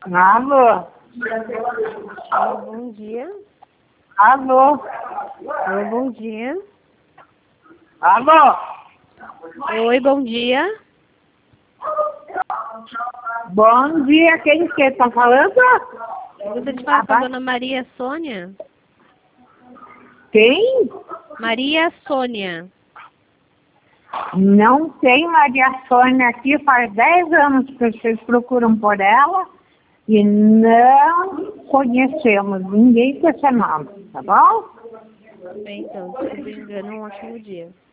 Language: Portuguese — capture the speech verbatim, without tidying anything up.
Alô? Alô, bom dia. Alô? Alô, bom dia. Alô? Oi, bom dia. Bom dia, quem que está falando? Eu gostaria de falar com a dona Maria Sônia. Quem? Maria Sônia. Não tem Maria Sônia aqui, faz dez anos que vocês procuram por ela e não conhecemos ninguém com esse nome, tá bom? Bem, então, se não me engano, um ótimo dia.